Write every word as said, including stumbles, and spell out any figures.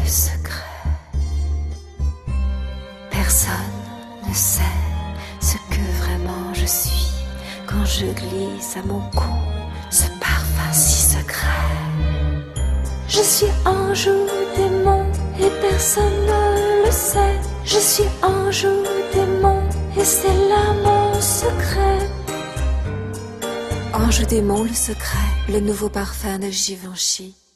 secret. Personne ne sait ce que vraiment je suis quand je glisse à mon cou ce parfum si secret. Je suis ange ou démon et personne ne le sait. Je suis ange ou démon et c'est là mon secret. Ange ou démon, le secret, le nouveau parfum de Givenchy.